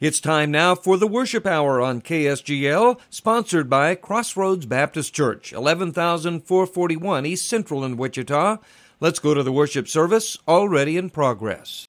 It's time now for the Worship Hour on KSGL, sponsored by Crossroads Baptist Church, 11,441 East Central in Wichita. Let's go to the worship service, already in progress.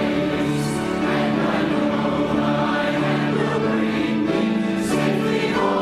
Safely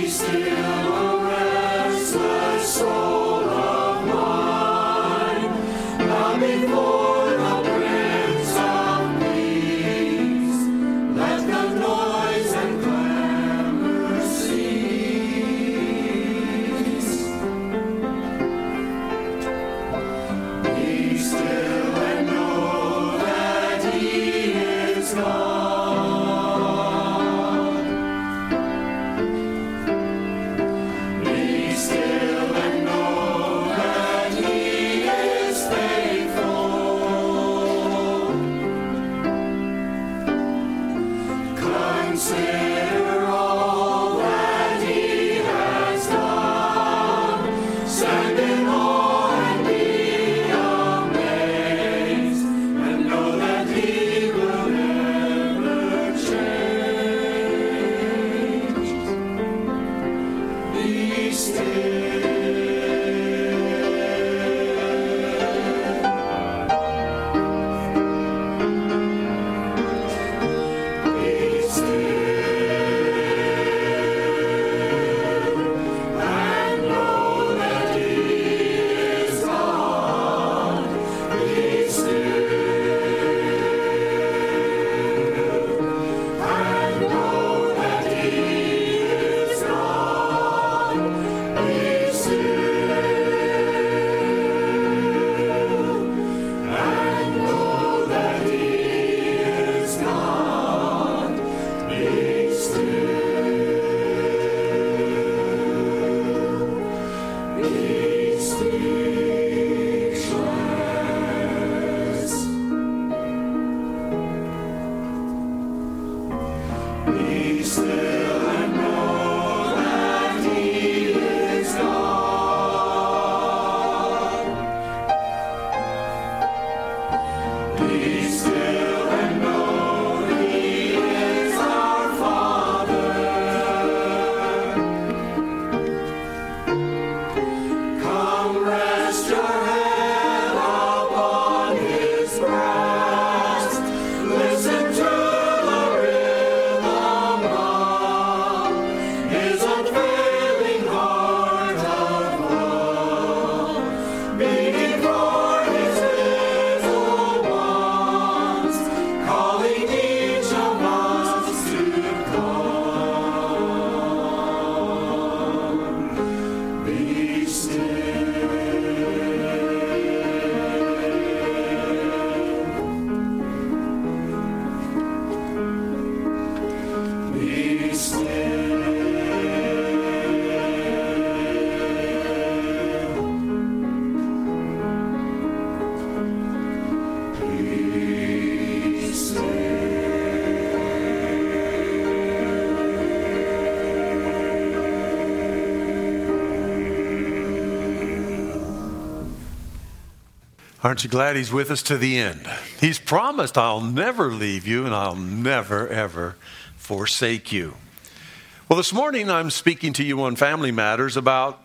Aren't you glad he's with us to the end? He's promised, I'll never leave you and I'll never, ever forsake you. Well, this morning I'm speaking to you on family matters about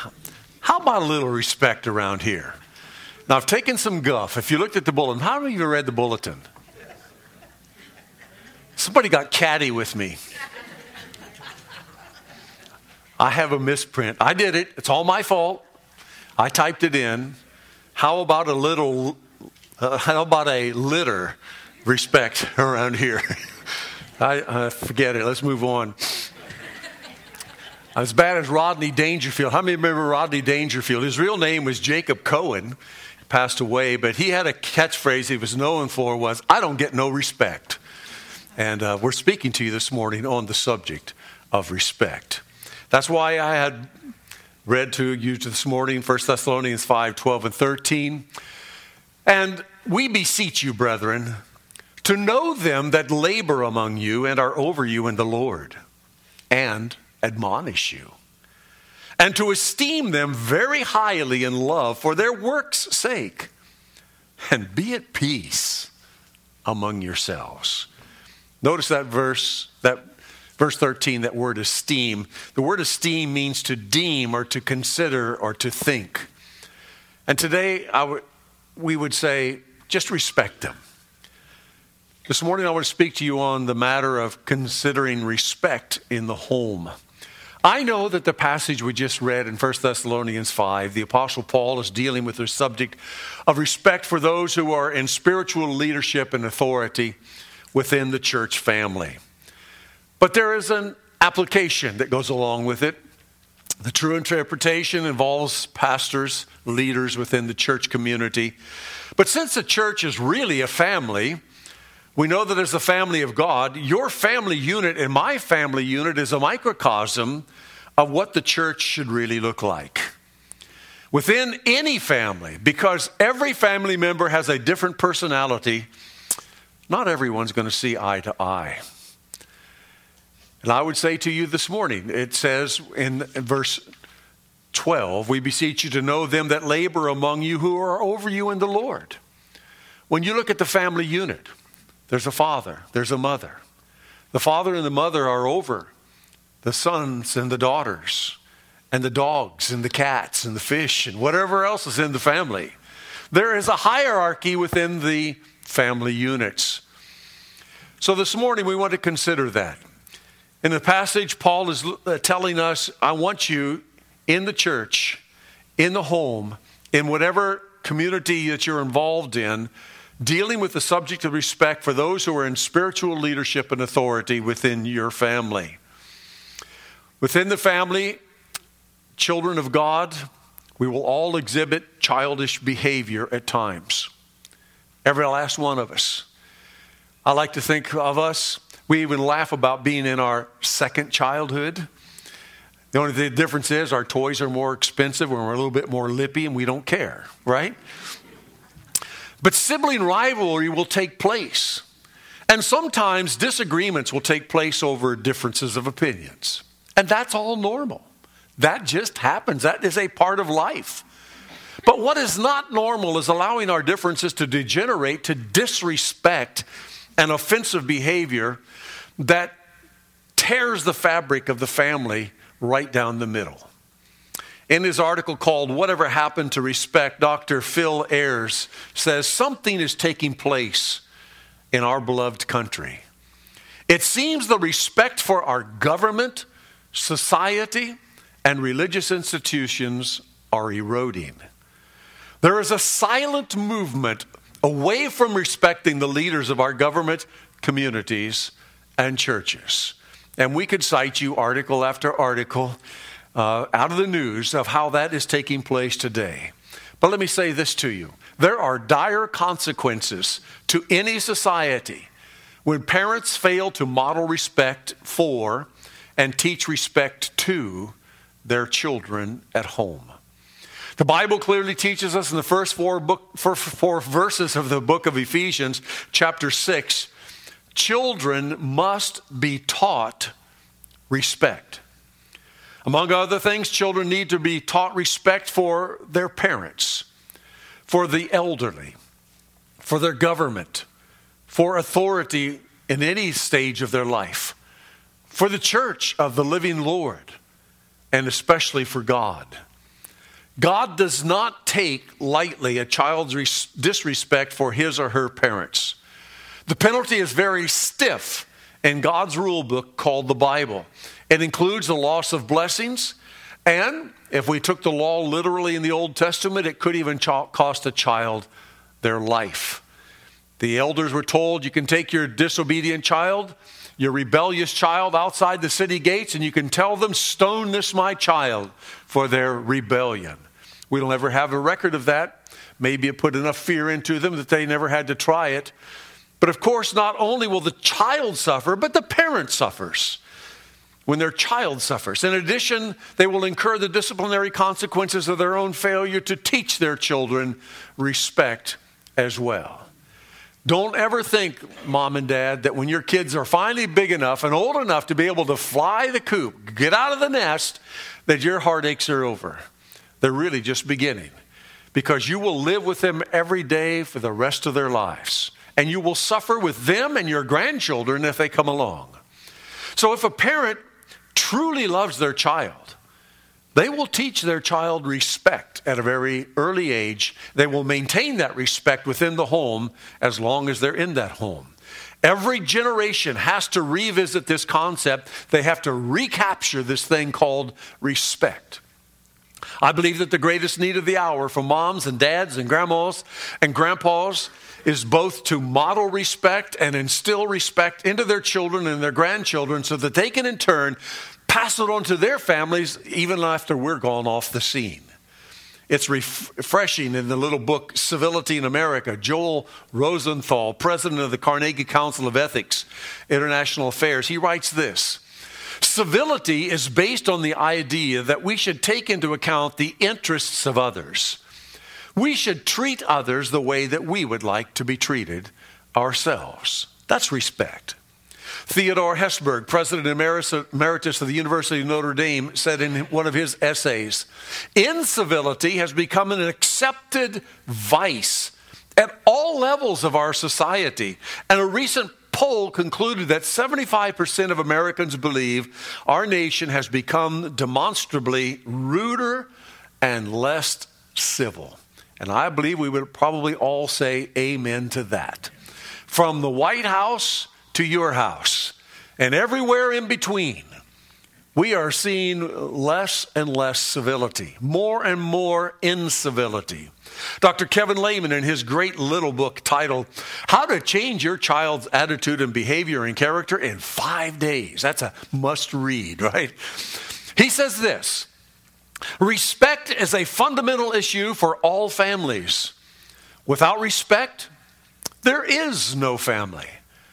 how about a little respect around here? Now, I've taken some guff. If you looked at the bulletin, how many of you read the bulletin? Somebody got catty with me. I have a misprint. I did it. It's all my fault. I typed it in. How about a litter respect around here? I forget it. Let's move on. As bad as Rodney Dangerfield. How many remember Rodney Dangerfield? His real name was Jacob Cohen. He passed away, but he had a catchphrase he was known for was, I don't get no respect. And we're speaking to you this morning on the subject of respect. That's why I had read to you this morning 1 Thessalonians 5:12 and 13. And we beseech you, brethren, to know them that labor among you and are over you in the Lord, and admonish you, and to esteem them very highly in love for their work's sake, and be at peace among yourselves. Notice that verse 13, that word esteem. The word esteem means to deem or to consider or to think. And today we would say, just respect them. This morning I want to speak to you on the matter of considering respect in the home. I know that the passage we just read in 1 Thessalonians 5, the Apostle Paul is dealing with the subject of respect for those who are in spiritual leadership and authority within the church family. But there is an application that goes along with it. The true interpretation involves pastors, leaders within the church community. But since the church is really a family, we know that as the family of God, your family unit and my family unit is a microcosm of what the church should really look like. Within any family, because every family member has a different personality, not everyone's going to see eye to eye. And I would say to you this morning, it says in verse 12, we beseech you to know them that labor among you who are over you in the Lord. When you look at the family unit, there's a father, there's a mother. The father and the mother are over the sons and the daughters and the dogs and the cats and the fish and whatever else is in the family. There is a hierarchy within the family units. So this morning we want to consider that. In the passage, Paul is telling us, I want you in the church, in the home, in whatever community that you're involved in, dealing with the subject of respect for those who are in spiritual leadership and authority within your family. Within the family, children of God, we will all exhibit childish behavior at times. Every last one of us. I like to think of us, we even laugh about being in our second childhood. The only difference is our toys are more expensive and we're a little bit more lippy and we don't care, right? But sibling rivalry will take place. And sometimes disagreements will take place over differences of opinions. And that's all normal. That just happens. That is a part of life. But what is not normal is allowing our differences to degenerate to disrespect and offensive behavior that tears the fabric of the family right down the middle. In his article called Whatever Happened to Respect, Dr. Phil Ayres says something is taking place in our beloved country. It seems the respect for our government, society, and religious institutions are eroding. There is a silent movement away from respecting the leaders of our government, communities, and churches. And we could cite you article after article out of the news of how that is taking place today. But let me say this to you. There are dire consequences to any society when parents fail to model respect for and teach respect to their children at home. The Bible clearly teaches us in the first four verses of the book of Ephesians, chapter 6, children must be taught respect. Among other things, children need to be taught respect for their parents, for the elderly, for their government, for authority in any stage of their life, for the church of the living Lord, and especially for God. God does not take lightly a child's disrespect for his or her parents. The penalty is very stiff in God's rule book called the Bible. It includes the loss of blessings, and if we took the law literally in the Old Testament, it could even cost a child their life. The elders were told, you can take your disobedient child, your rebellious child outside the city gates, and you can tell them, stone this my child for their rebellion. We'll never have a record of that. Maybe it put enough fear into them that they never had to try it. But of course, not only will the child suffer, but the parent suffers when their child suffers. In addition, they will incur the disciplinary consequences of their own failure to teach their children respect as well. Don't ever think, mom and dad, that when your kids are finally big enough and old enough to be able to fly the coop, get out of the nest, that your heartaches are over. They're really just beginning, because you will live with them every day for the rest of their lives. And you will suffer with them and your grandchildren if they come along. So if a parent truly loves their child, they will teach their child respect at a very early age. They will maintain that respect within the home as long as they're in that home. Every generation has to revisit this concept. They have to recapture this thing called respect. I believe that the greatest need of the hour for moms and dads and grandmas and grandpas is both to model respect and instill respect into their children and their grandchildren so that they can in turn pass it on to their families even after we're gone off the scene. It's refreshing in the little book, Civility in America. Joel Rosenthal, president of the Carnegie Council of Ethics, International Affairs, he writes this: civility is based on the idea that we should take into account the interests of others. We should treat others the way that we would like to be treated ourselves. That's respect. Theodore Hesburgh, President Emeritus of the University of Notre Dame, said in one of his essays, incivility has become an accepted vice at all levels of our society. And a recent poll concluded that 75% of Americans believe our nation has become demonstrably ruder and less civil. And I believe we would probably all say amen to that. From the White House to your house and everywhere in between, we are seeing less and less civility, more and more incivility. Dr. Kevin Lehman, in his great little book titled How to Change Your Child's Attitude and Behavior and Character in 5 Days. That's a must read, right? He says this: respect is a fundamental issue for all families. Without respect, there is no family.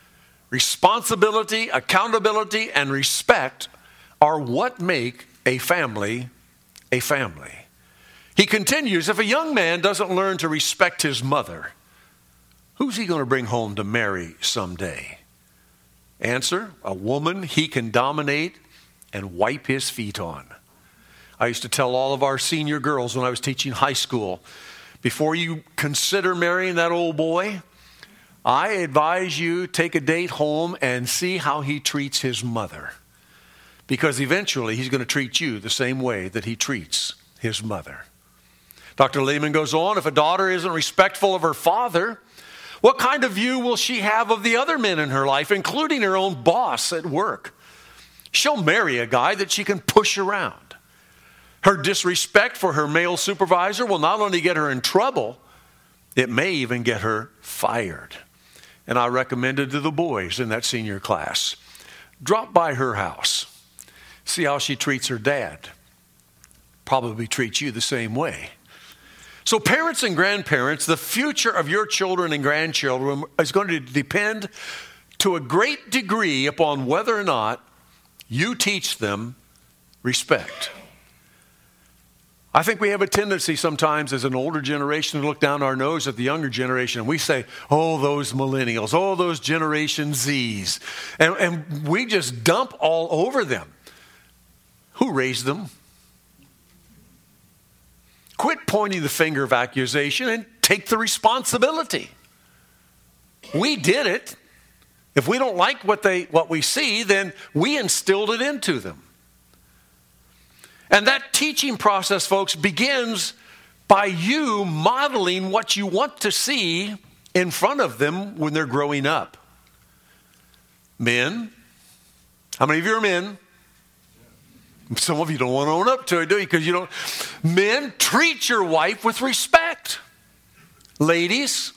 Responsibility, accountability, and respect are what make a family a family. He continues, if a young man doesn't learn to respect his mother, who's he going to bring home to marry someday? Answer, a woman he can dominate and wipe his feet on. I used to tell all of our senior girls when I was teaching high school, before you consider marrying that old boy, I advise you take a date home and see how he treats his mother. Because eventually he's going to treat you the same way that he treats his mother. Dr. Lehman goes on, if a daughter isn't respectful of her father, what kind of view will she have of the other men in her life, including her own boss at work? She'll marry a guy that she can push around. Her disrespect for her male supervisor will not only get her in trouble, it may even get her fired. And I recommended to the boys in that senior class, drop by her house, see how she treats her dad. Probably treats you the same way. So parents and grandparents, the future of your children and grandchildren is going to depend to a great degree upon whether or not you teach them respect. I think we have a tendency sometimes as an older generation to look down our nose at the younger generation and we say, oh, those millennials, oh, those Generation Zs. And we just dump all over them. Who raised them? Quit pointing the finger of accusation and take the responsibility. We did it. If we don't like what we see, then we instilled it into them. And that teaching process, folks, begins by you modeling what you want to see in front of them when they're growing up. Men, how many of you are men? Some of you don't want to own up to it, do you? Because you don't. Men, treat your wife with respect. Ladies,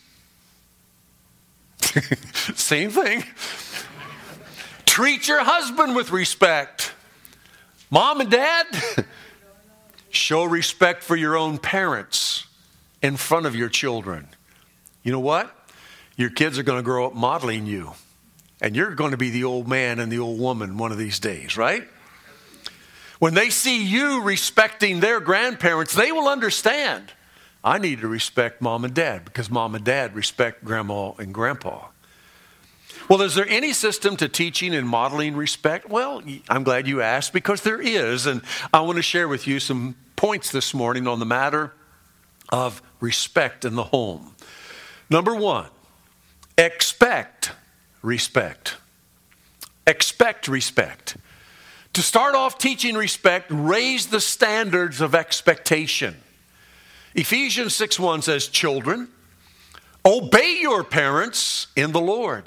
same thing. Treat your husband with respect. Mom and dad, show respect for your own parents in front of your children. You know what? Your kids are going to grow up modeling you. And you're going to be the old man and the old woman one of these days, right? When they see you respecting their grandparents, they will understand, I need to respect mom and dad because mom and dad respect grandma and grandpa. Well, is there any system to teaching and modeling respect? Well, I'm glad you asked because there is. And I want to share with you some points this morning on the matter of respect in the home. Number one, expect respect. Expect respect. To start off teaching respect, raise the standards of expectation. Ephesians 6:1 says, children, obey your parents in the Lord.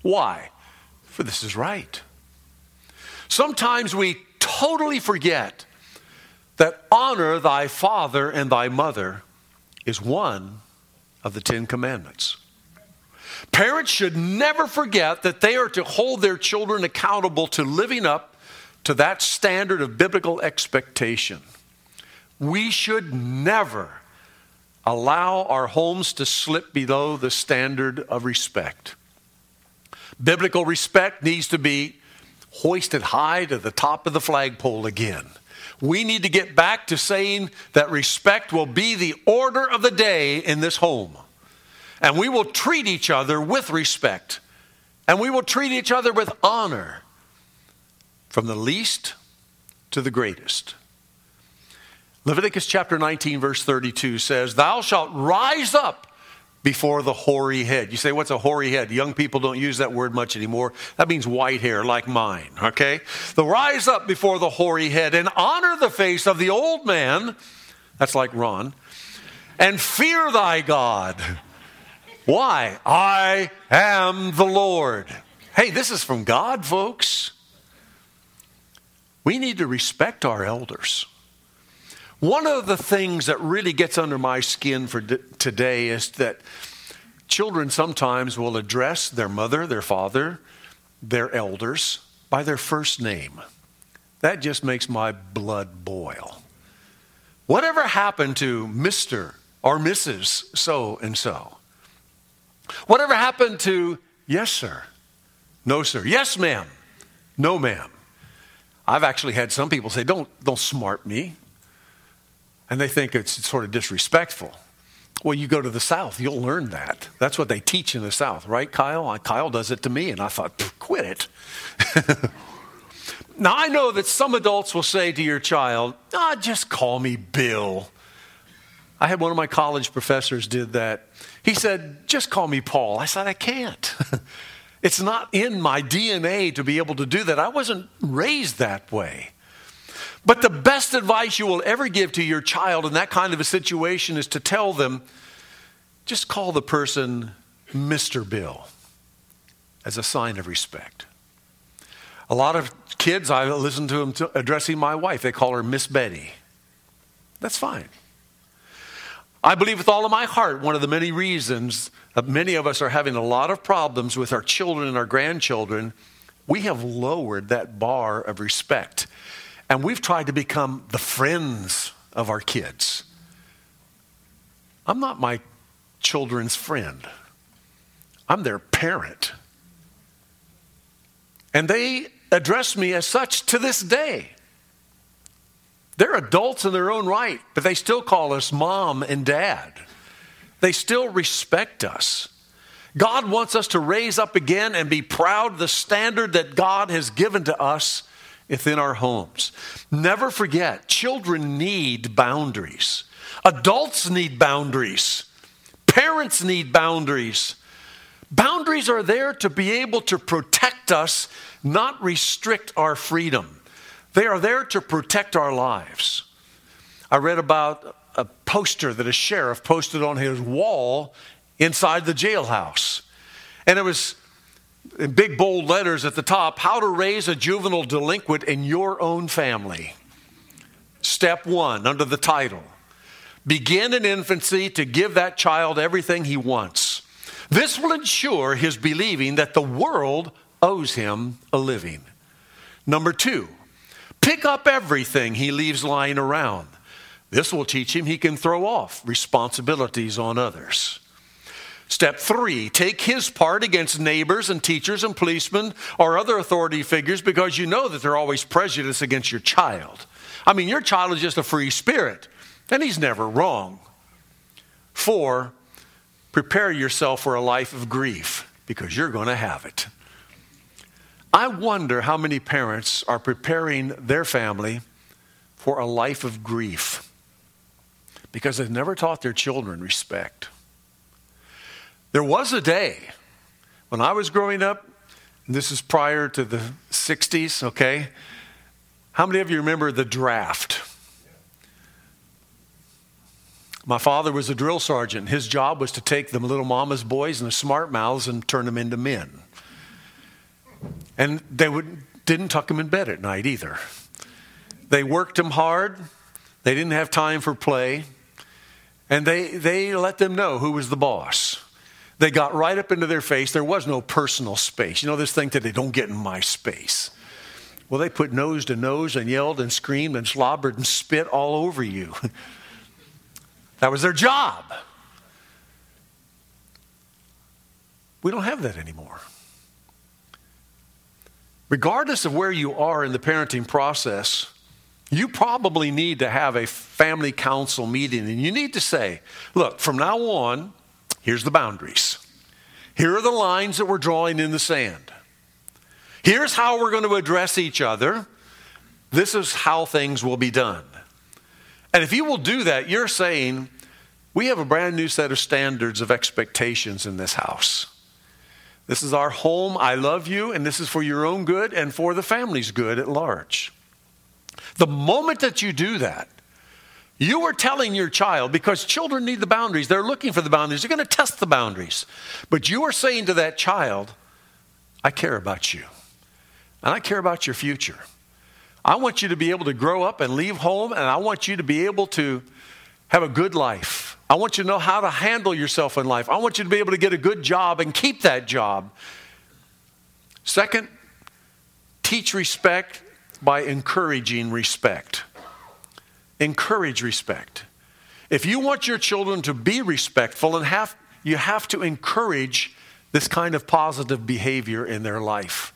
Why? For this is right. Sometimes we totally forget that honor thy father and thy mother is one of the 10 commandments. Parents should never forget that they are to hold their children accountable to living up to that standard of biblical expectation. We should never allow our homes to slip below the standard of respect. Biblical respect needs to be hoisted high to the top of the flagpole again. We need to get back to saying that respect will be the order of the day in this home. And we will treat each other with respect. And we will treat each other with honor, from the least to the greatest. Leviticus chapter 19, verse 32 says, "Thou shalt rise up before the hoary head." You say, what's a hoary head? Young people don't use that word much anymore. That means white hair like mine, okay? The rise up before the hoary head and honor the face of the old man, that's like Ron, and fear thy God. Why? I am the Lord. Hey, this is from God, folks. We need to respect our elders. One of the things that really gets under my skin for today is that children sometimes will address their mother, their father, their elders by their first name. That just makes my blood boil. Whatever happened to Mr. or Mrs. so-and-so? Whatever happened to yes, sir, no, sir, yes, ma'am, no, ma'am? I've actually had some people say, don't smart me. And they think it's sort of disrespectful. Well, you go to the South, you'll learn that. That's what they teach in the South, right, Kyle? Kyle does it to me, and I thought, quit it. Now, I know that some adults will say to your child, just call me Bill. I had one of my college professors did that. He said, just call me Paul. I said, I can't. It's not in my DNA to be able to do that. I wasn't raised that way. But the best advice you will ever give to your child in that kind of a situation is to tell them, just call the person Mr. Bill as a sign of respect. A lot of kids, I listen to them addressing my wife. They call her Miss Betty. That's fine. I believe with all of my heart, one of the many reasons that many of us are having a lot of problems with our children and our grandchildren, we have lowered that bar of respect. And we've tried to become the friends of our kids. I'm not my children's friend. I'm their parent. And they address me as such to this day. They're adults in their own right, but they still call us mom and dad. They still respect us. God wants us to raise up again and be proud of the standard that God has given to us within our homes. Never forget, children need boundaries. Adults need boundaries. Parents need boundaries. Boundaries are there to be able to protect us, not restrict our freedom. They are there to protect our lives. I read about a poster that a sheriff posted on his wall inside the jailhouse. And it was in big bold letters at the top, how to raise a juvenile delinquent in your own family. Step 1, under the title, begin in infancy to give that child everything he wants. This will ensure his believing that the world owes him a living. Number 2, pick up everything he leaves lying around. This will teach him he can throw off responsibilities on others. Step 3, take his part against neighbors and teachers and policemen or other authority figures because you know that they're always prejudiced against your child. I mean, your child is just a free spirit, and he's never wrong. 4, prepare yourself for a life of grief because you're going to have it. I wonder how many parents are preparing their family for a life of grief because they've never taught their children respect. There was a day when I was growing up, and this is prior to the 60s, okay? How many of you remember the draft? My father was a drill sergeant. His job was to take the little mama's boys and the smart mouths and turn them into men. And they didn't tuck him in bed at night either. They worked him hard. They didn't have time for play. And they let them know who was the boss. They got right up into their face. There was no personal space. You know this thing today, don't get in my space. Well, they put nose to nose and yelled and screamed and slobbered and spit all over you. That was their job. We don't have that anymore. Regardless of where you are in the parenting process, you probably need to have a family council meeting, and you need to say, look, from now on, here's the boundaries. Here are the lines that we're drawing in the sand. Here's how we're going to address each other. This is how things will be done. And if you will do that, you're saying, we have a brand new set of standards of expectations in this house. This is our home. I love you, and this is for your own good and for the family's good at large. The moment that you do that, you are telling your child, because children need the boundaries, they're looking for the boundaries, they're going to test the boundaries. But you are saying to that child, I care about you, and I care about your future. I want you to be able to grow up and leave home, and I want you to be able to have a good life. I want you to know how to handle yourself in life. I want you to be able to get a good job and keep that job. Second, teach respect by encouraging respect. Encourage respect. If you want your children to be respectful, you have to encourage this kind of positive behavior in their life.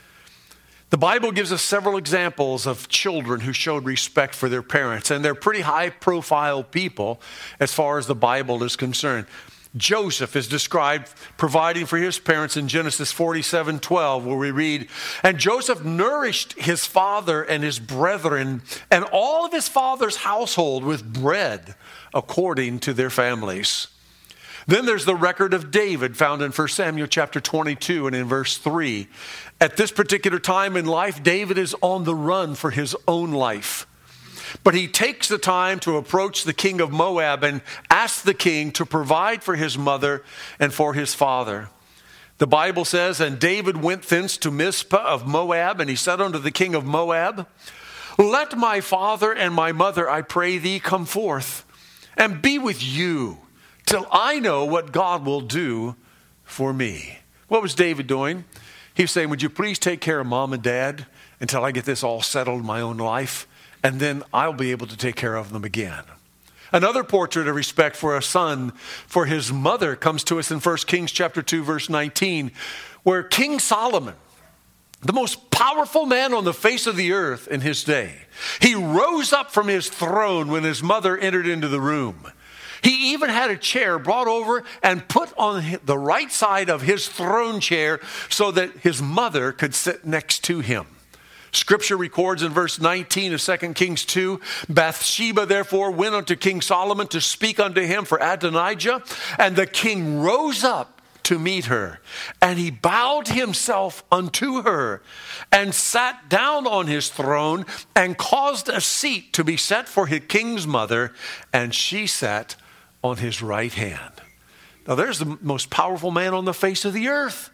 The Bible gives us several examples of children who showed respect for their parents, and they're pretty high-profile people as far as the Bible is concerned. Joseph is described providing for his parents in Genesis 47:12, where we read, and Joseph nourished his father and his brethren and all of his father's household with bread according to their families. Then there's the record of David found in 1 Samuel chapter 22 and in verse 3. At this particular time in life, David is on the run for his own life. But he takes the time to approach the king of Moab and ask the king to provide for his mother and for his father. The Bible says, and David went thence to Mizpah of Moab, and he said unto the king of Moab, let my father and my mother, I pray thee, come forth and be with you till I know what God will do for me. What was David doing? He was saying, would you please take care of mom and dad until I get this all settled in my own life? And then I'll be able to take care of them again. Another portrait of respect for a son for his mother comes to us in 1 Kings chapter 2, verse 19, where King Solomon, the most powerful man on the face of the earth in his day, he rose up from his throne when his mother entered into the room. He even had a chair brought over and put on the right side of his throne chair so that his mother could sit next to him. Scripture records in verse 19 of 2 Kings 2, Bathsheba therefore went unto King Solomon to speak unto him for Adonijah, and the king rose up to meet her, and he bowed himself unto her, and sat down on his throne, and caused a seat to be set for his king's mother, and she sat on his right hand. Now there's the most powerful man on the face of the earth,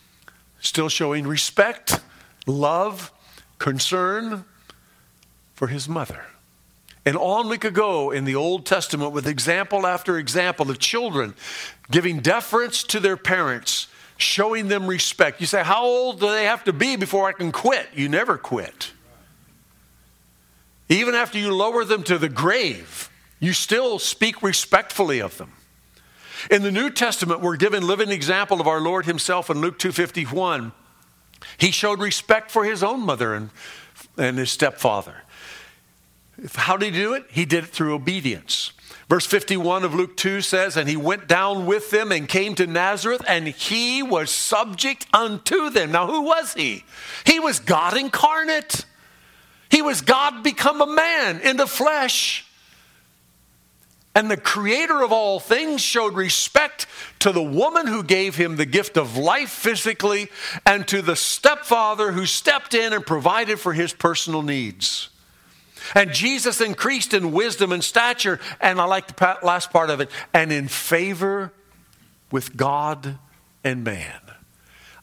still showing respect, love, concern for his mother. And on we could go in the Old Testament with example after example of children giving deference to their parents, showing them respect. You say, how old do they have to be before I can quit? You never quit. Even after you lower them to the grave, you still speak respectfully of them. In the New Testament, we're given living example of our Lord himself in Luke 2:51. He showed respect for his own mother and his stepfather. How did he do it? He did it through obedience. Verse 51 of Luke 2 says, and he went down with them and came to Nazareth, and he was subject unto them. Now, who was he? He was God incarnate. He was God become a man in the flesh. And the creator of all things showed respect to the woman who gave him the gift of life physically, and to the stepfather who stepped in and provided for his personal needs. And Jesus increased in wisdom and stature, and I like the last part of it, and in favor with God and man.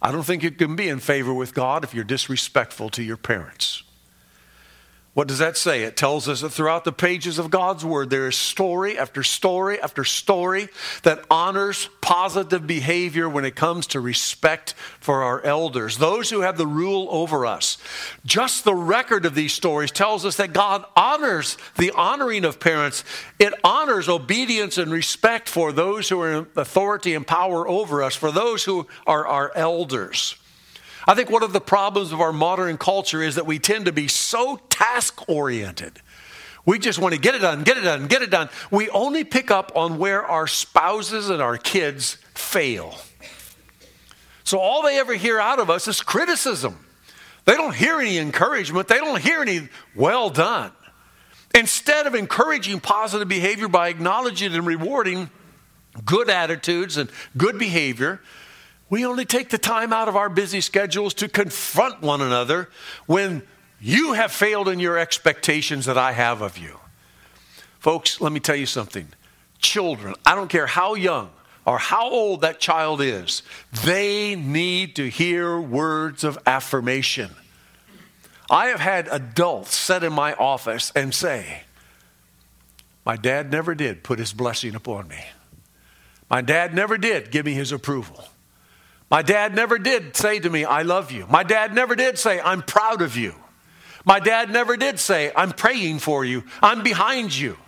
I don't think you can be in favor with God if you're disrespectful to your parents. What does that say? It tells us that throughout the pages of God's Word, there is story after story after story that honors positive behavior when it comes to respect for our elders, those who have the rule over us. Just the record of these stories tells us that God honors the honoring of parents. It honors obedience and respect for those who are in authority and power over us, for those who are our elders. I think one of the problems of our modern culture is that we tend to be so task-oriented. We just want to get it done, get it done, get it done. We only pick up on where our spouses and our kids fail. So all they ever hear out of us is criticism. They don't hear any encouragement. They don't hear any well done. Instead of encouraging positive behavior by acknowledging and rewarding good attitudes and good behavior, we only take the time out of our busy schedules to confront one another when you have failed in your expectations that I have of you. Folks, let me tell you something. Children, I don't care how young or how old that child is, they need to hear words of affirmation. I have had adults sit in my office and say, my dad never did put his blessing upon me. My dad never did give me his approval. My dad never did say to me, I love you. My dad never did say, I'm proud of you. My dad never did say, I'm praying for you. I'm behind you.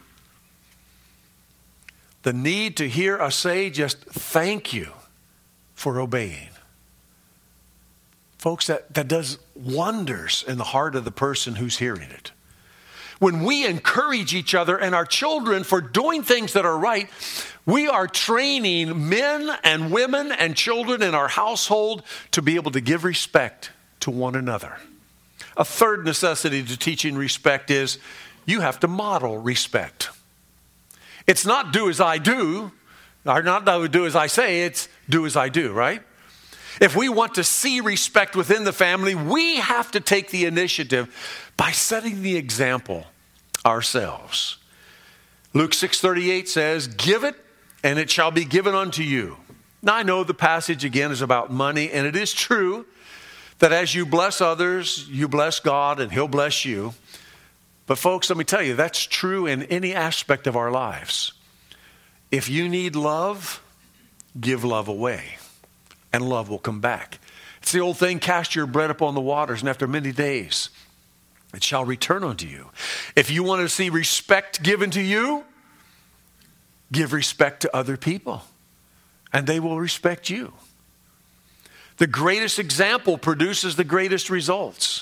The need to hear us say just thank you for obeying. Folks, that does wonders in the heart of the person who's hearing it. When we encourage each other and our children for doing things that are right, we are training men and women and children in our household to be able to give respect to one another. A third necessity to teaching respect is you have to model respect. It's not do as I do, or not do as I say, it's do as I do, right? If we want to see respect within the family, we have to take the initiative by setting the example ourselves. Luke 6:38 says, give it and it shall be given unto you. Now I know the passage again is about money, and it is true that as you bless others, you bless God and He'll bless you. But folks, let me tell you, that's true in any aspect of our lives. If you need love, give love away, and love will come back. It's the old thing, cast your bread upon the waters, and after many days, it shall return unto you. If you want to see respect given to you, give respect to other people, and they will respect you. The greatest example produces the greatest results.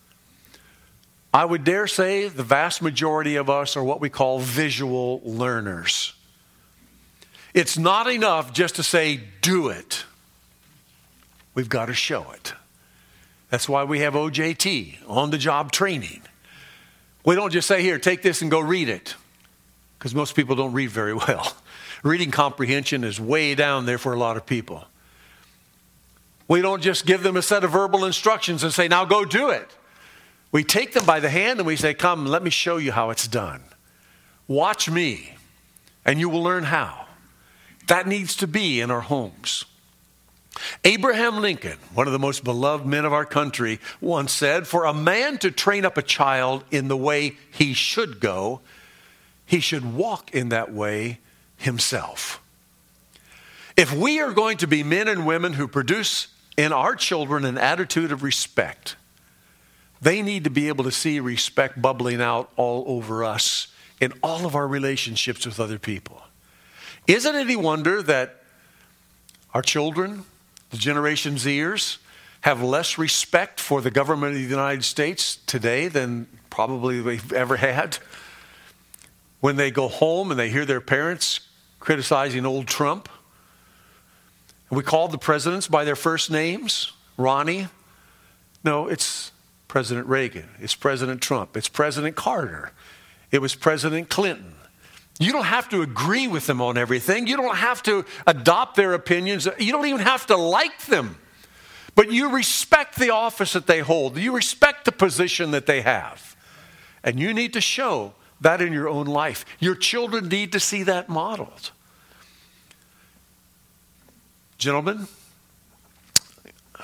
I would dare say the vast majority of us are what we call visual learners. It's not enough just to say, do it. We've got to show it. That's why we have OJT, on-the-job training. We don't just say, here, take this and go read it, because most people don't read very well. Reading comprehension is way down there for a lot of people. We don't just give them a set of verbal instructions and say, now go do it. We take them by the hand and we say, come, let me show you how it's done. Watch me, and you will learn how. That needs to be in our homes. Abraham Lincoln, one of the most beloved men of our country, once said, for a man to train up a child in the way he should go, he should walk in that way himself. If we are going to be men and women who produce in our children an attitude of respect, they need to be able to see respect bubbling out all over us in all of our relationships with other people. Isn't it any wonder that our children, the Generation Zers, have less respect for the government of the United States today than probably they've ever had? When they go home and they hear their parents criticizing old Trump, and we call the presidents by their first names, Ronnie. No, it's President Reagan. It's President Trump. It's President Carter. It was President Clinton. You don't have to agree with them on everything. You don't have to adopt their opinions. You don't even have to like them. But you respect the office that they hold. You respect the position that they have. And you need to show that in your own life. Your children need to see that modeled. Gentlemen,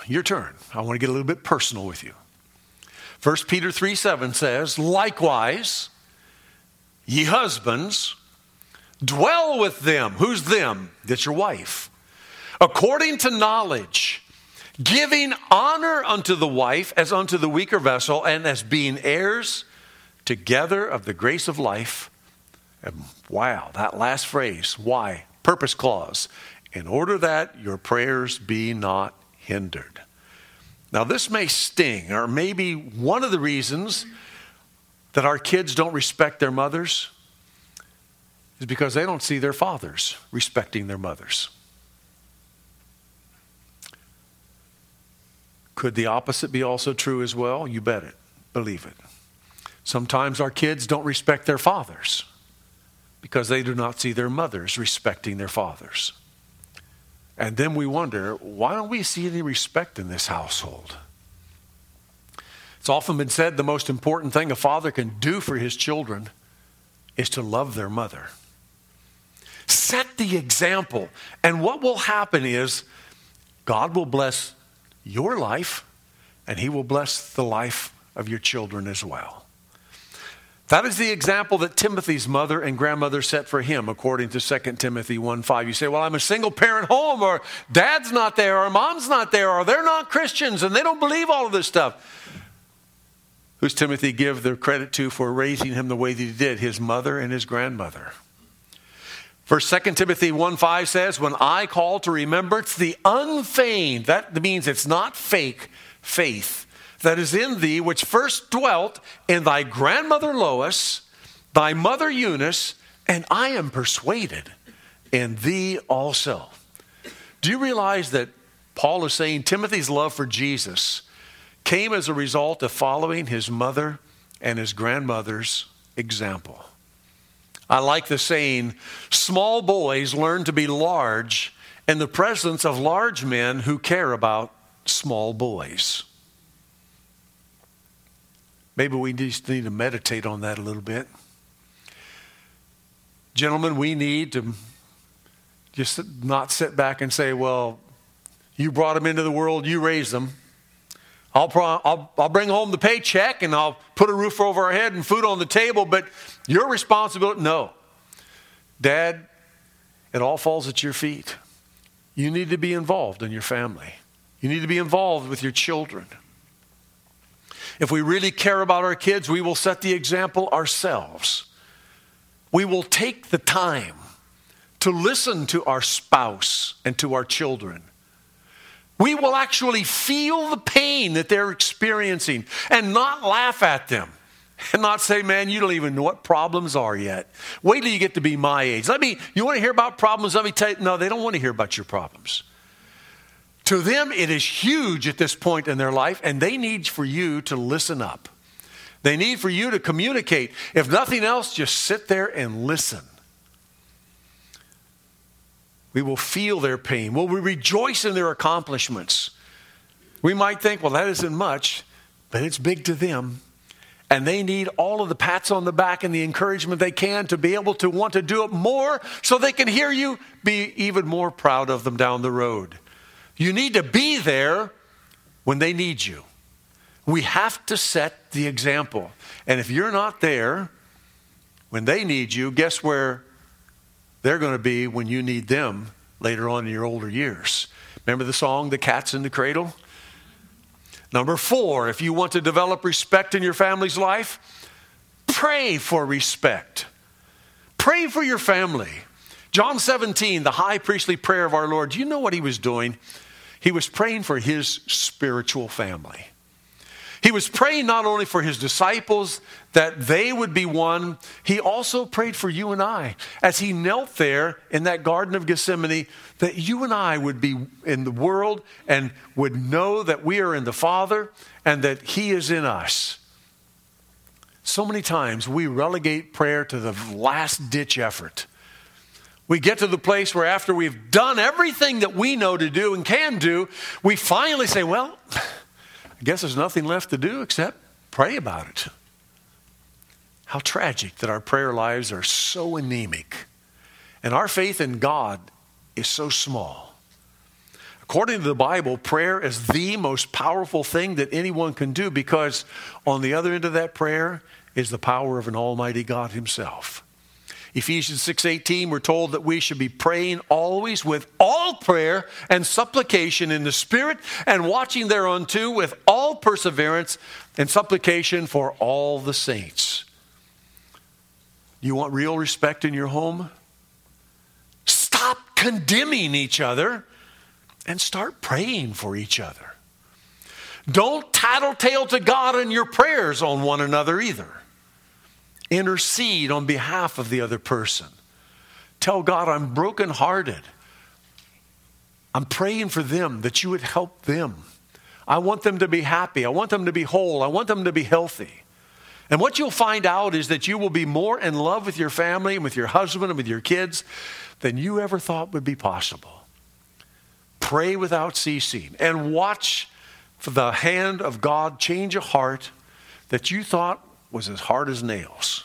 your turn. I want to get a little bit personal with you. 1 Peter 3:7 says, likewise, ye husbands, dwell with them. Who's them? That's your wife. According to knowledge, giving honor unto the wife as unto the weaker vessel, and as being heirs together of the grace of life. And wow, that last phrase, why? Purpose clause. In order that your prayers be not hindered. Now this may sting, or maybe one of the reasons that our kids don't respect their mothers is because they don't see their fathers respecting their mothers. Could the opposite be also true as well? You bet it. Believe it. Sometimes our kids don't respect their fathers because they do not see their mothers respecting their fathers. And then we wonder, why don't we see any respect in this household? It's often been said the most important thing a father can do for his children is to love their mother. Set the example. And what will happen is God will bless your life, and he will bless the life of your children as well. That is the example that Timothy's mother and grandmother set for him, according to 2 Timothy 1:5. You say, well, I'm a single parent home, or dad's not there, or mom's not there, or they're not Christians, and they don't believe all of this stuff. Who's Timothy give their credit to for raising him the way that he did? His mother and his grandmother. First 2 Timothy 1:5 says, when I call to remembrance the unfeigned, that means it's not fake faith, that is in thee, which first dwelt in thy grandmother Lois, thy mother Eunice, and I am persuaded in thee also. Do you realize that Paul is saying Timothy's love for Jesus came as a result of following his mother and his grandmother's example? I like the saying, small boys learn to be large in the presence of large men who care about small boys. Maybe we just need to meditate on that a little bit. Gentlemen, we need to just not sit back and say, well, you brought them into the world, you raised them. I'll bring home the paycheck and I'll put a roof over our head and food on the table, but your responsibility, no. Dad, it all falls at your feet. You need to be involved in your family. You need to be involved with your children. If we really care about our kids, we will set the example ourselves. We will take the time to listen to our spouse and to our children. We will actually feel the pain that they're experiencing and not laugh at them and not say, man, you don't even know what problems are yet. Wait till you get to be my age. You want to hear about problems? Let me tell you. No, they don't want to hear about your problems. To them, it is huge at this point in their life, and they need for you to listen up. They need for you to communicate. If nothing else, just sit there and listen. We will feel their pain. Will we rejoice in their accomplishments? We might think, well, that isn't much, but it's big to them. And they need all of the pats on the back and the encouragement they can to be able to want to do it more so they can hear you be even more proud of them down the road. You need to be there when they need you. We have to set the example. And if you're not there when they need you, guess where they're going to be when you need them later on in your older years? Remember the song, The Cat's in the Cradle? Number 4, if you want to develop respect in your family's life, pray for respect. Pray for your family. John 17, the high priestly prayer of our Lord, do you know what he was doing? He was praying for his spiritual family. He was praying not only for his disciples, that they would be one, he also prayed for you and I. As he knelt there in that Garden of Gethsemane, that you and I would be in the world and would know that we are in the Father and that he is in us. So many times we relegate prayer to the last ditch effort. We get to the place where after we've done everything that we know to do and can do, we finally say, well, I guess there's nothing left to do except pray about it. How tragic that our prayer lives are so anemic and our faith in God is so small. According to the Bible, prayer is the most powerful thing that anyone can do, because on the other end of that prayer is the power of an almighty God himself. Ephesians 6:18, we're told that we should be praying always with all prayer and supplication in the Spirit, and watching thereunto with all perseverance and supplication for all the saints. You want real respect in your home? Stop condemning each other and start praying for each other. Don't tattletale to God in your prayers on one another either. Intercede on behalf of the other person. Tell God, I'm brokenhearted. I'm praying for them, that you would help them. I want them to be happy. I want them to be whole. I want them to be healthy. And what you'll find out is that you will be more in love with your family and with your husband and with your kids than you ever thought would be possible. Pray without ceasing and watch for the hand of God change a heart that you thought was as hard as nails.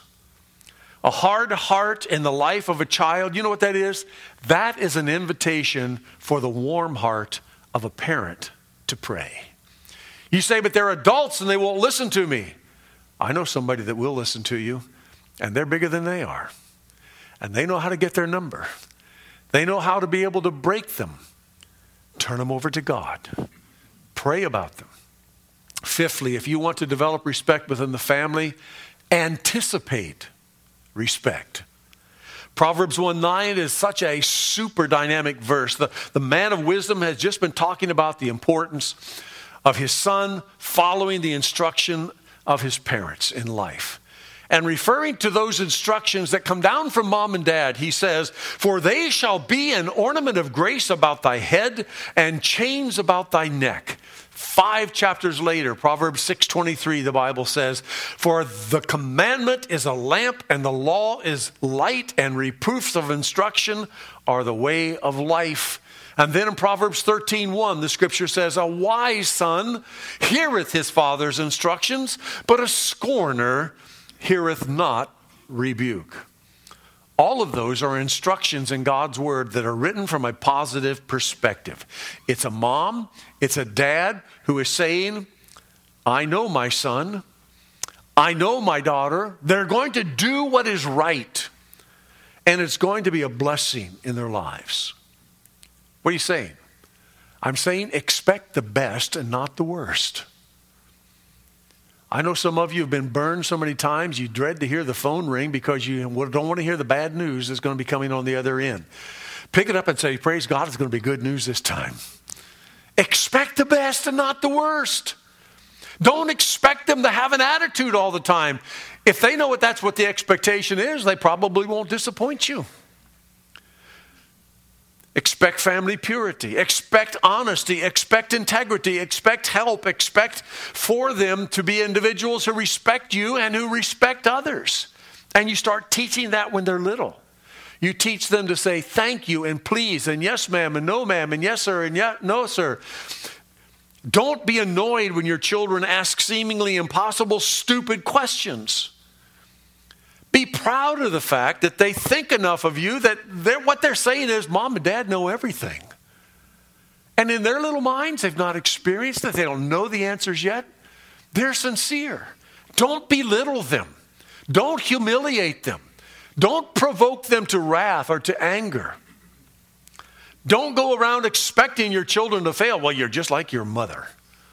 A hard heart in the life of a child, you know what that is? That is an invitation for the warm heart of a parent to pray. You say, but they're adults and they won't listen to me. I know somebody that will listen to you, and they're bigger than they are. And they know how to get their number. They know how to be able to break them. Turn them over to God. Pray about them. Fifthly, if you want to develop respect within the family, anticipate respect. Proverbs 1:9 is such a super dynamic verse. The man of wisdom has just been talking about the importance of his son following the instruction of his parents in life. And referring to those instructions that come down from mom and dad, he says, for they shall be an ornament of grace about thy head and chains about thy neck. 5 chapters later, Proverbs 6:23, the Bible says, for the commandment is a lamp and the law is light, and reproofs of instruction are the way of life. And then in Proverbs 13:1, the scripture says, a wise son heareth his father's instructions, but a scorner heareth not rebuke. All of those are instructions in God's word that are written from a positive perspective. It's a mom, it's a dad who is saying, I know my son, I know my daughter, they're going to do what is right, and it's going to be a blessing in their lives. What are you saying? I'm saying expect the best and not the worst. I know some of you have been burned so many times you dread to hear the phone ring because you don't want to hear the bad news that's going to be coming on the other end. Pick it up and say, praise God, it's going to be good news this time. Expect the best and not the worst. Don't expect them to have an attitude all the time. If they know that's what the expectation is, they probably won't disappoint you. Expect family purity, expect honesty, expect integrity, expect help, expect for them to be individuals who respect you and who respect others. And you start teaching that when they're little. You teach them to say thank you and please and yes ma'am and no ma'am and yes sir and no sir. Don't be annoyed when your children ask seemingly impossible, stupid questions. Be proud of the fact that they think enough of you that what they're saying is, Mom and Dad know everything. And in their little minds, they've not experienced it. They don't know the answers yet. They're sincere. Don't belittle them. Don't humiliate them. Don't provoke them to wrath or to anger. Don't go around expecting your children to fail. Well, you're just like your mother.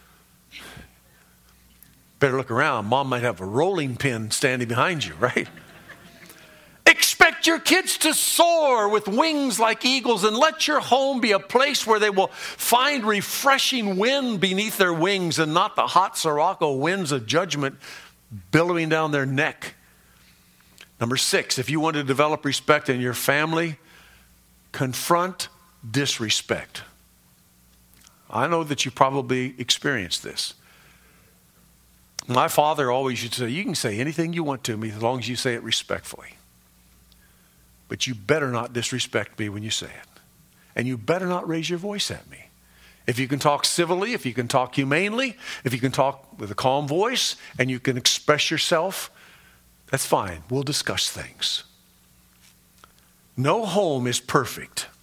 Better look around. Mom might have a rolling pin standing behind you, right? Expect your kids to soar with wings like eagles, and let your home be a place where they will find refreshing wind beneath their wings and not the hot Sirocco winds of judgment billowing down their neck. Number 6, if you want to develop respect in your family, confront disrespect. I know that you probably experienced this. My father always used to say, you can say anything you want to me as long as you say it respectfully. But you better not disrespect me when you say it. And you better not raise your voice at me. If you can talk civilly, if you can talk humanely, if you can talk with a calm voice, and you can express yourself, that's fine. We'll discuss things. No home is perfect.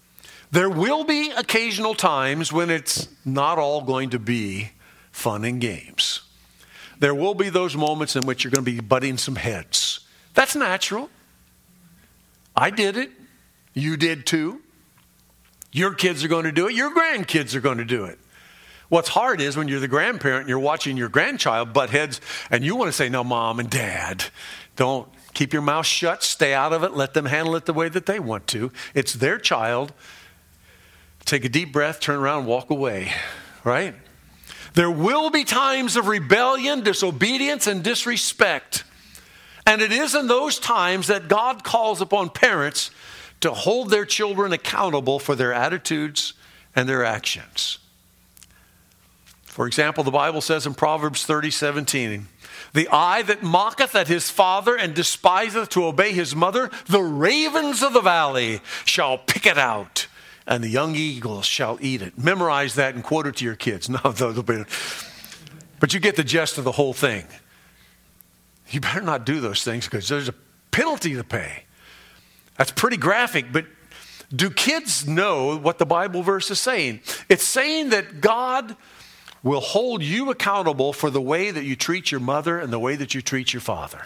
There will be occasional times when it's not all going to be fun and games. There will be those moments in which you're going to be butting some heads. That's natural. I did it. You did too. Your kids are going to do it. Your grandkids are going to do it. What's hard is when you're the grandparent and you're watching your grandchild butt heads and you want to say, no, Mom and Dad, don't. Keep your mouth shut. Stay out of it. Let them handle it the way that they want to. It's their child. Take a deep breath, turn around, and walk away, right? There will be times of rebellion, disobedience, and disrespect. And it is in those times that God calls upon parents to hold their children accountable for their attitudes and their actions. For example, the Bible says in Proverbs 30:17, the eye that mocketh at his father and despiseth to obey his mother, the ravens of the valley shall pick it out, and the young eagles shall eat it. Memorize that and quote it to your kids. No, but you get the gist of the whole thing. You better not do those things because there's a penalty to pay. That's pretty graphic, but do kids know what the Bible verse is saying? It's saying that God will hold you accountable for the way that you treat your mother and the way that you treat your father.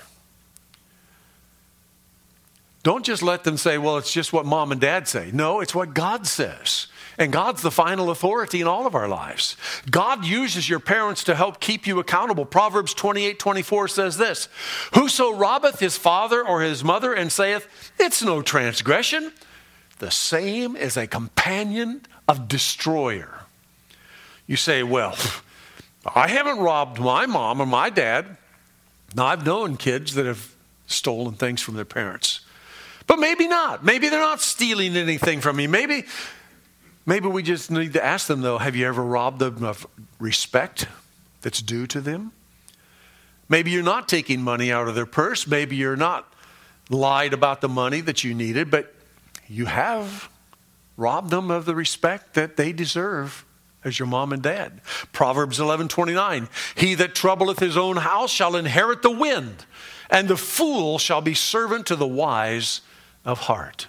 Don't just let them say, well, it's just what Mom and Dad say. No, it's what God says. And God's the final authority in all of our lives. God uses your parents to help keep you accountable. Proverbs 28:24 says this, whoso robbeth his father or his mother and saith, it's no transgression, the same is a companion of destroyer. You say, well, I haven't robbed my mom or my dad. Now, I've known kids that have stolen things from their parents. But maybe not. Maybe they're not stealing anything from me. Maybe we just need to ask them, though, have you ever robbed them of respect that's due to them? Maybe you're not taking money out of their purse. Maybe you're not lied about the money that you needed, but you have robbed them of the respect that they deserve as your mom and dad. Proverbs 11:29, he that troubleth his own house shall inherit the wind, and the fool shall be servant to the wise of heart.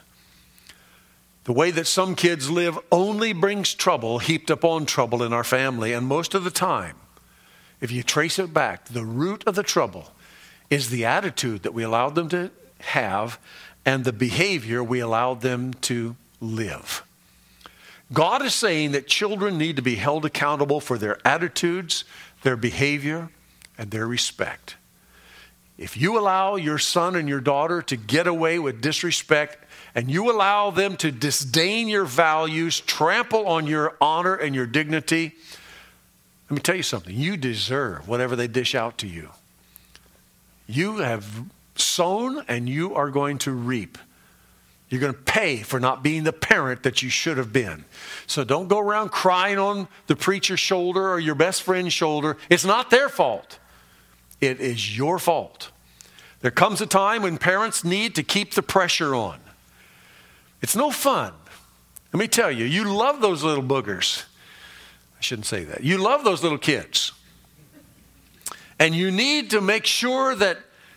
The way that some kids live only brings trouble heaped upon trouble in our family. And most of the time, if you trace it back, the root of the trouble is the attitude that we allowed them to have and the behavior we allowed them to live. God is saying that children need to be held accountable for their attitudes, their behavior, and their respect. If you allow your son and your daughter to get away with disrespect and you allow them to disdain your values, trample on your honor and your dignity, let me tell you something. You deserve whatever they dish out to you. You have sown and you are going to reap. You're going to pay for not being the parent that you should have been. So don't go around crying on the preacher's shoulder or your best friend's shoulder. It's not their fault. It is your fault. There comes a time when parents need to keep the pressure on. It's no fun. Let me tell you, you love those little boogers. I shouldn't say that. You love those little kids. And you need to make sure that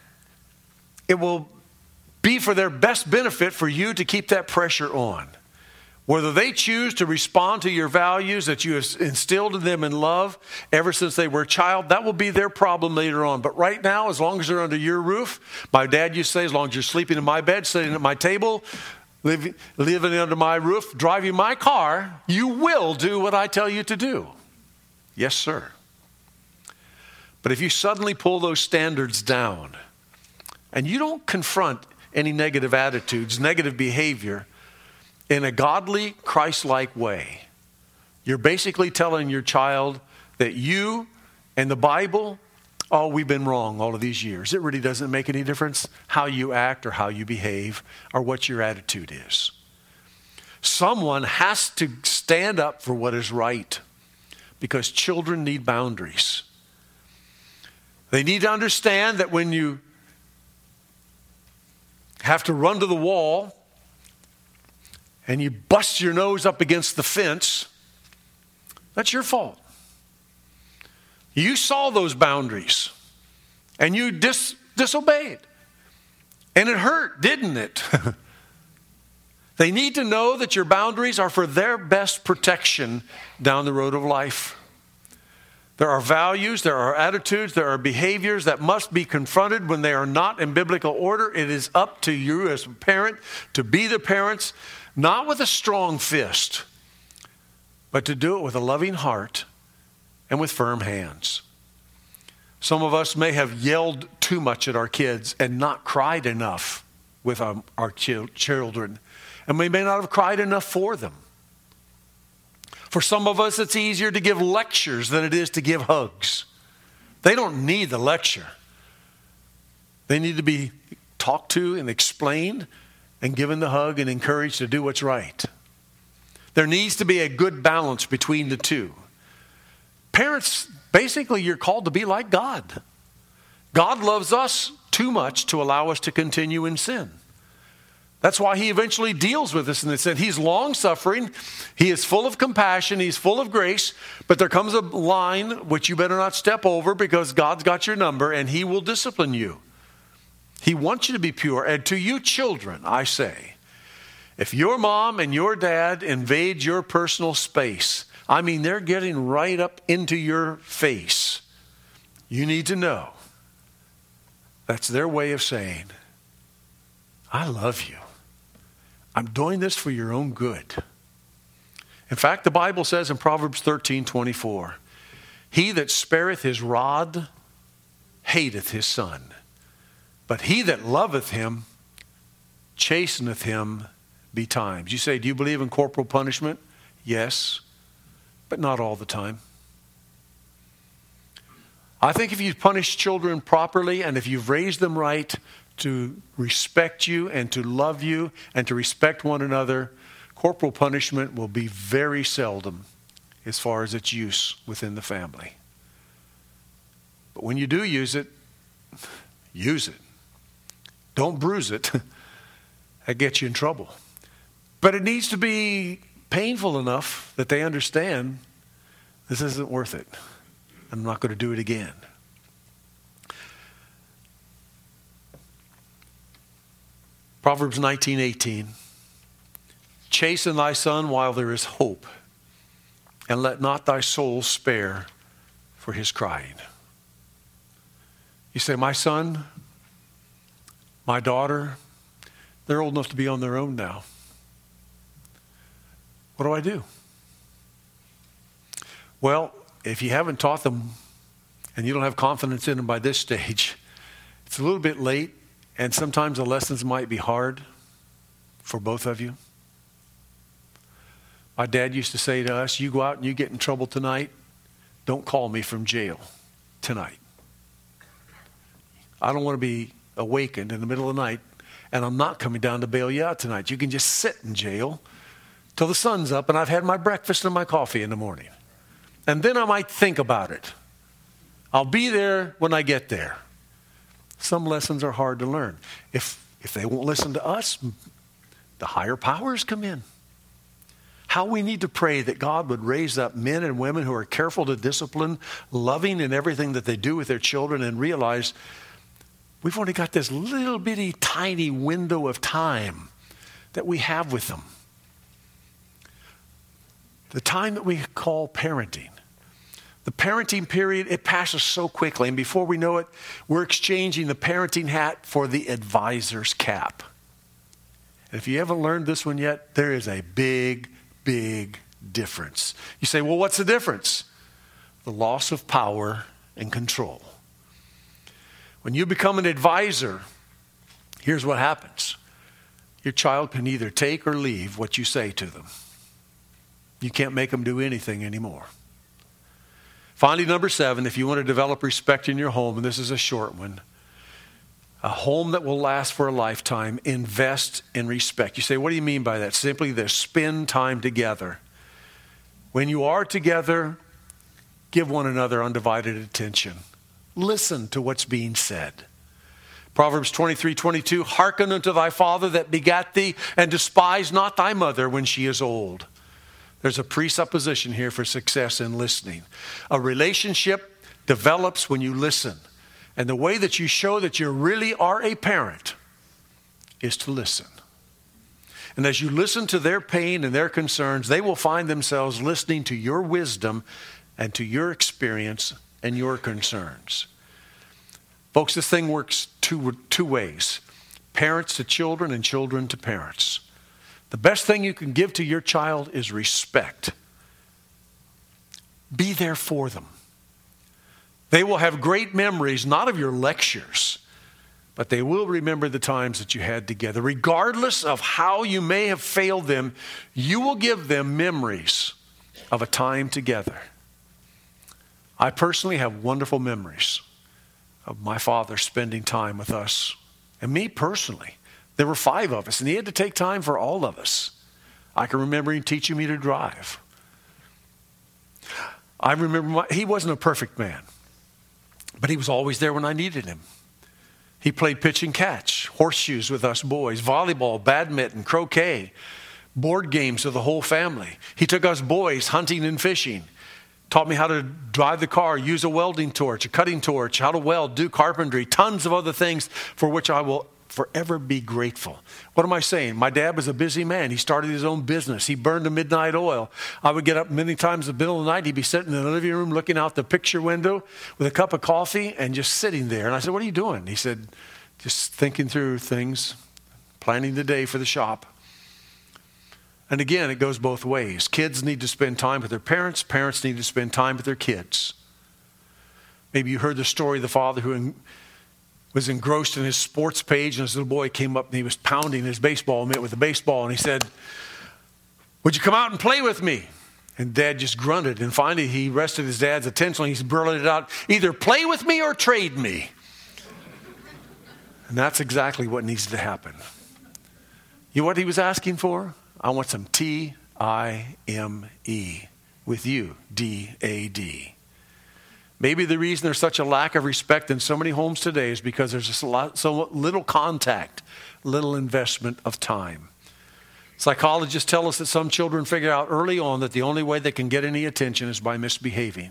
it will be for their best benefit for you to keep that pressure on. Whether they choose to respond to your values that you have instilled in them in love ever since they were a child, that will be their problem later on. But right now, as long as they're under your roof, my dad used to say, as long as you're sleeping in my bed, sitting at my table, living under my roof, driving my car, you will do what I tell you to do. Yes, sir. But if you suddenly pull those standards down and you don't confront any negative attitudes, negative behavior in a godly, Christ-like way, you're basically telling your child that you and the Bible, oh, we've been wrong all of these years. It really doesn't make any difference how you act or how you behave or what your attitude is. Someone has to stand up for what is right because children need boundaries. They need to understand that when you have to run to the wall and you bust your nose up against the fence, that's your fault. You saw those boundaries and you disobeyed. And it hurt, didn't it? They need to know that your boundaries are for their best protection down the road of life. There are values, there are attitudes, there are behaviors that must be confronted when they are not in biblical order. It is up to you as a parent to be the parents, not with a strong fist, but to do it with a loving heart and with firm hands. Some of us may have yelled too much at our kids and not cried enough with our children. And we may not have cried enough for them. For some of us, it's easier to give lectures than it is to give hugs. They don't need the lecture. They need to be talked to and explained and given the hug and encouraged to do what's right. There needs to be a good balance between the two. Parents, basically, you're called to be like God. God loves us too much to allow us to continue in sin. That's why he eventually deals with us. And they said he's long-suffering, he is full of compassion, he's full of grace, but there comes a line which you better not step over because God's got your number and he will discipline you. He wants you to be pure. And to you children, I say, if your mom and your dad invade your personal space, I mean they're getting right up into your face, you need to know that's their way of saying, I love you. I'm doing this for your own good. In fact, the Bible says in Proverbs 13:24, he that spareth his rod hateth his son, but he that loveth him chasteneth him betimes. You say, do you believe in corporal punishment? Yes, but not all the time. I think if you punish children properly and if you've raised them right, to respect you and to love you and to respect one another, corporal punishment will be very seldom as far as its use within the family. But when you do use it, use it. Don't bruise it. That gets you in trouble. But it needs to be painful enough that they understand this isn't worth it. I'm not going to do it again. Proverbs 19:18, chasten thy son while there is hope, and let not thy soul spare for his crying. You say, my son, my daughter, they're old enough to be on their own now. What do I do? Well, if you haven't taught them and you don't have confidence in them by this stage, it's a little bit late. And sometimes the lessons might be hard for both of you. My dad used to say to us, you go out and you get in trouble tonight, don't call me from jail tonight. I don't want to be awakened in the middle of the night, and I'm not coming down to bail you out tonight. You can just sit in jail till the sun's up and I've had my breakfast and my coffee in the morning. And then I might think about it. I'll be there when I get there. Some lessons are hard to learn. If they won't listen to us, the higher powers come in. How we need to pray that God would raise up men and women who are careful to discipline, loving in everything that they do with their children, and realize we've only got this little bitty tiny window of time that we have with them. The time that we call parenting. The parenting period, it passes so quickly. And before we know it, we're exchanging the parenting hat for the advisor's cap. And if you haven't learned this one yet, there is a big, big difference. You say, well, what's the difference? The loss of power and control. When you become an advisor, here's what happens. Your child can either take or leave what you say to them. You can't make them do anything anymore. Finally, number 7, if you want to develop respect in your home, and this is a short one, a home that will last for a lifetime, invest in respect. You say, what do you mean by that? Simply this, spend time together. When you are together, give one another undivided attention. Listen to what's being said. Proverbs 23:22, hearken unto thy father that begat thee, and despise not thy mother when she is old. There's a presupposition here for success in listening. A relationship develops when you listen. And the way that you show that you really are a parent is to listen. And as you listen to their pain and their concerns, they will find themselves listening to your wisdom and to your experience and your concerns. Folks, this thing works two ways. Parents to children and children to parents. The best thing you can give to your child is respect. Be there for them. They will have great memories, not of your lectures, but they will remember the times that you had together. Regardless of how you may have failed them, you will give them memories of a time together. I personally have wonderful memories of my father spending time with us. And me personally, there were 5 of us, and he had to take time for all of us. I can remember him teaching me to drive. I remember he wasn't a perfect man, but he was always there when I needed him. He played pitch and catch, horseshoes with us boys, volleyball, badminton, croquet, board games with the whole family. He took us boys hunting and fishing, taught me how to drive the car, use a welding torch, a cutting torch, how to weld, do carpentry, tons of other things for which I will forever be grateful. What am I saying? My dad was a busy man. He started his own business. He burned a midnight oil. I would get up many times in the middle of the night. He'd be sitting in the living room looking out the picture window with a cup of coffee and just sitting there. And I said, "What are you doing?" He said, "Just thinking through things, planning the day for the shop." And again, it goes both ways. Kids need to spend time with their parents. Parents need to spend time with their kids. Maybe you heard the story of the father who was engrossed in his sports page, and his little boy came up and he was pounding his baseball mitt with a baseball, and he said, "Would you come out and play with me?" And Dad just grunted, and finally he wrested his dad's attention, and he blurted out, "Either play with me or trade me." And that's exactly what needs to happen. You know what he was asking for? I want some Time with you, Dad. Maybe the reason there's such a lack of respect in so many homes today is because there's just so little contact, little investment of time. Psychologists tell us that some children figure out early on that the only way they can get any attention is by misbehaving.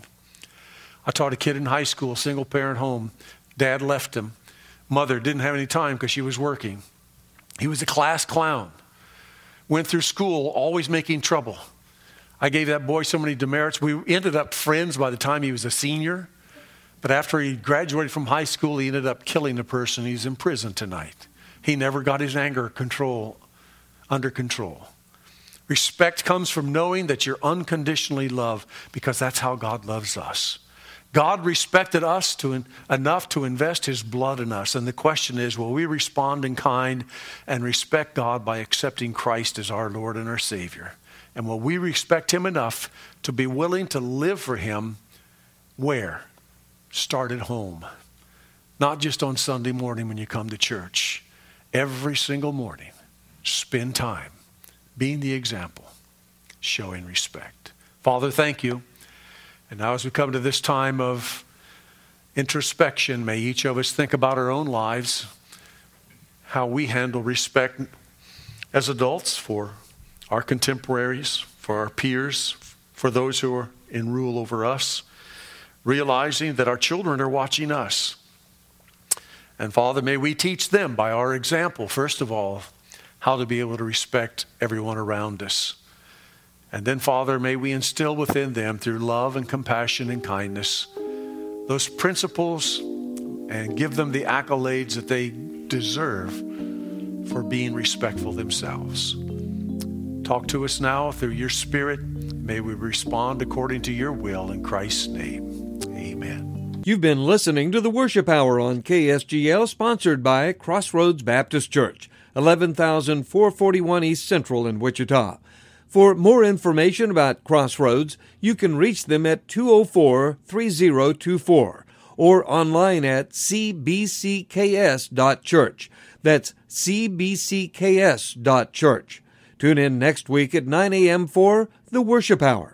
I taught a kid in high school, single parent home. Dad left him. Mother didn't have any time because she was working. He was a class clown. Went through school always making trouble. I gave that boy so many demerits. We ended up friends by the time he was a senior. But after he graduated from high school, he ended up killing a person. He's in prison tonight. He never got his anger under control. Respect comes from knowing that you're unconditionally loved, because that's how God loves us. God respected us enough to invest his blood in us. And the question is, will we respond in kind and respect God by accepting Christ as our Lord and our Savior? And will we respect him enough to be willing to live for him where? Start at home. Not just on Sunday morning when you come to church. Every single morning, spend time being the example, showing respect. Father, thank you. And now as we come to this time of introspection, may each of us think about our own lives, how we handle respect as adults for our contemporaries, for our peers, for those who are in rule over us, realizing that our children are watching us. And Father, may we teach them by our example, first of all, how to be able to respect everyone around us. And then, Father, may we instill within them, through love and compassion and kindness, those principles and give them the accolades that they deserve for being respectful themselves. Talk to us now through your Spirit. May we respond according to your will in Christ's name. Amen. You've been listening to the Worship Hour on KSGL, sponsored by Crossroads Baptist Church, 11,441 East Central in Wichita. For more information about Crossroads, you can reach them at 204-3024 or online at cbcks.church. That's cbcks.church. Tune in next week at 9 a.m. for the Worship Hour.